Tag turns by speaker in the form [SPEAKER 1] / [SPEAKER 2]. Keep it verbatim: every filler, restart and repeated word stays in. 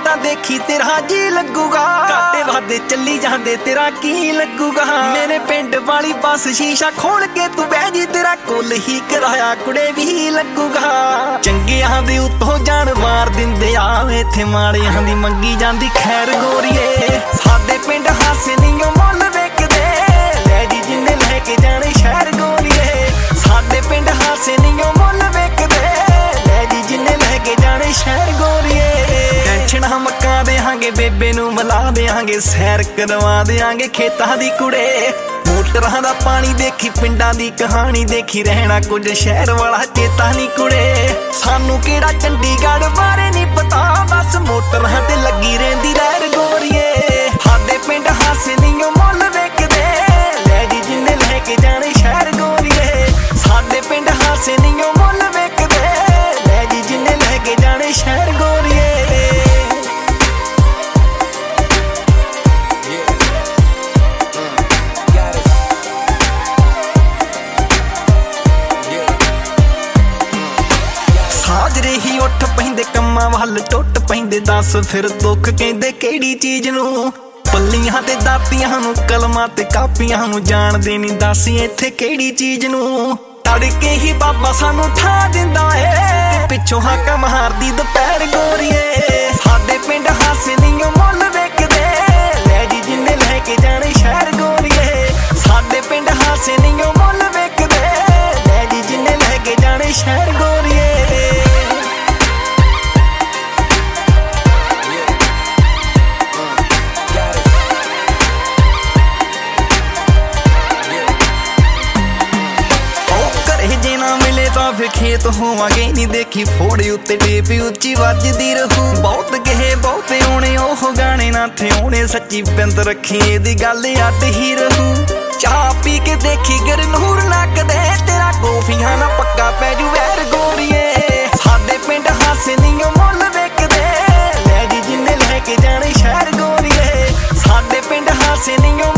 [SPEAKER 1] ਤਾਂ ਦੇਖੀ ਤੇਰਾ ਜੀ ਲੱਗੂਗਾ। ਕਾਟੇ ਵਾਦੇ ਚੱਲੀ ਜਾਂਦੇ ਤੇਰਾ ਕੀ ਲੱਗੂਗਾ। ਮੇਰੇ ਪਿੰਡ ਵਾਲੀ ਬੱਸ ਸ਼ੀਸ਼ਾ ਖੋਲ ਕੇ ਤੂੰ ਬਹਿ ਜੀ, ਤੇਰਾ ਕੁੱਲ ਹੀ ਕਰਾਇਆ ਕੁੜੇ ਵੀ ਲੱਗੂਗਾ। ਚੰਗਿਆਂ ਦੇ ਉੱਤੋਂ ਜਾਨ ਮਾਰ ਦਿੰਦੇ ਆ, ਇੱਥੇ ਮਾੜਿਆਂ ਦੀ ਮੰਗੀ ਜਾਂਦੀ ਖੈਰ ਗੋਰੀਏ। ਸਾਡੇ ਪਿੰਡ ਹਾਸੇ ਨਹੀਂ ਮੁੱਲ ਵੇਖਦੇ, ਲੈ ਜੀ ਜਿੰਨੇ ਲੈ ਕੇ ਜਾਣੇ ਸ਼ਹਿਰ ਗੋਰੀਏ। ਸਾਡੇ ਪਿੰਡ ਹਾਸੇ ਨਹੀਂ ਮੁੱਲ ਵੇਖਦੇ, ਲੈ ਜੀ ਜਿੰਨੇ ਲੈ ਕੇ ਜਾਣੇ ਸ਼ਹਿਰ ਗੋਰੀਏ। ਟੈਨਸ਼ਨਾਂ ਮੱਕਾ ਦੇਾਂਗੇ, ਬੇਬੇ ਨੂੰ ਮਿਲਾ ਦੇਾਂਗੇ, ਸੈਰ ਕਰਵਾ ਦੇਾਂਗੇ ਖੇਤਾਂ ਦੀ ਕੁੜੇ। ਮੋਟਰਾਂ ਦਾ ਪਾਣੀ ਦੇਖੀ, ਪਿੰਡਾਂ ਦੀ ਕਹਾਣੀ ਦੇਖੀ, ਰਹਿਣਾ ਕੁਝ ਸ਼ਹਿਰ ਵਾਲਾ ਚੇਤਾ ਨੀ ਕੁੜੇ। ਸਾਨੂੰ ਕਿਹੜਾ ਚੰਡੀਗੜ੍ਹ ਬਾਰੇ ਨੀ ਪਤਾ, ਬਸ ਮੋਟਰਾਂ ਤੇ ਲੱਗੀ ਰਹਿੰਦੀ ਲਹਿਰ ਗੋਰੀਏ। ਸਾਡੇ ਪਿੰਡ ਹਾਸੇ ਨੀ ਮੁੱਲ ਵੇਖਦੇ, ਲੈ ਜੀ ਜਿੰਨੇ ਲੈ ਕੇ ਜਾਣੇ ਸ਼ਹਿਰ ਗੋਰੀਏ। ਸਾਡੇ ਪਿੰਡ ਹਾਸੇ ਨੀ ਮੁੱਲ ਵੇਖਦੇ, ਲੈ ਜੀ ਜਿੰਨੇ ਲੈ ਕੇ ਜਾਣੇ ਸ਼ਹਿਰ ਗੋਰੀਏ। ਸਾਜਰੇ ਹੀ ਉੱਠ ਪੈਂਦੇ ਕੰਮਾਂ ਵੱਲ ਟੁੱਟ ਪੈਂਦੇ, ਦੱਸ ਫਿਰ ਦੁੱਖ ਕਹਿੰਦੇ ਕਿਹੜੀ ਚੀਜ਼ ਨੂੰ। ਪੱਲੀਆਂ ਤੇ ਦਾਤੀਆਂ ਨੂੰ, ਕਲਮਾਂ ਤੇ ਕਾਪੀਆਂ ਨੂੰ, ਜਾਣਦੇ ਨੀ ਦੱਸ ਇੱਥੇ ਕਿਹੜੀ ਚੀਜ਼ ਨੂੰ। ਤੜਕੇ ਹੀ ਬਾਬਾ ਸਾਨੂੰ ਠਾ ਦਿੰਦਾ ਏ, ਪਿੱਛੋਂ ਹਾਕਾਂ ਮਾਰਦੀ ਦੁਪਹਿਰ ਗੋਰੀਏ। ਸਾਡੇ ਪਿੰਡ ਹਾਸੇ ਨੀ ਮੁੱਲ ਵੇਖਦੇ, ਲੈ ਜੀ ਜਿੰਨੇ ਲੈ ਕੇ ਜਾਣੇ ਸ਼ਹਿਰ ਗੋਰੀਏ। ਸਾਡੇ ਪਿੰਡ ਹਾਸੇ ਨੀ ਮੁੱਲ ਵੇਖਦੇ, ਲੈ ਜੀ ਜਿੰਨੇ ਲੈ ਕੇ ਜਾਣੇ ਸ਼ਹਿਰ ਗੋਰੀਏ। ਤਾਂ ਫਿਰ ਖੇਤ ਹੋਵਾਂਗੇ ਨੀ ਦੇਖੀ, ਫੋੜੇ ਉੱਤੇ ਟੇਪ ਉੱਚੀ ਵੱਜਦੀ ਰਹੂ। ਬਹੁਤ ਗਏ ਬਹੁਤੇ ਆਉਣੇ ਉਹ ਗਾਣੇ ਨਾ ਥਿਉਣੇ, ਸੱਚੀ ਬਿੰਦ ਰੱਖੀ ਇਹਦੀ ਗੱਲ ਅੱਡ ਹੀ ਰਹੂ। ਚਾਹ ਪੀ ਕੇ ਦੇਖੀ ਗਰਨੂਰ ਨੱਕਦੇ, ਤੇਰਾ ਕੌਫੀਆਂ ਨਾ ਪੱਕਾ ਪੈ ਜੂ ਵੈਰ ਗੋਰੀਏ। ਸਾਡੇ ਪਿੰਡ ਹਾਸੇ ਨੀ ਮੁੱਲ ਵੇਖਦੇ, ਲੈ ਜੀ ਜਿੰਨੇ ਲੈ ਕੇ ਜਾਣੇ ਸ਼ਹਿਰ ਗੋਰੀਏ। ਸਾਡੇ ਪਿੰਡ ਹਾਸੇ ਨੀ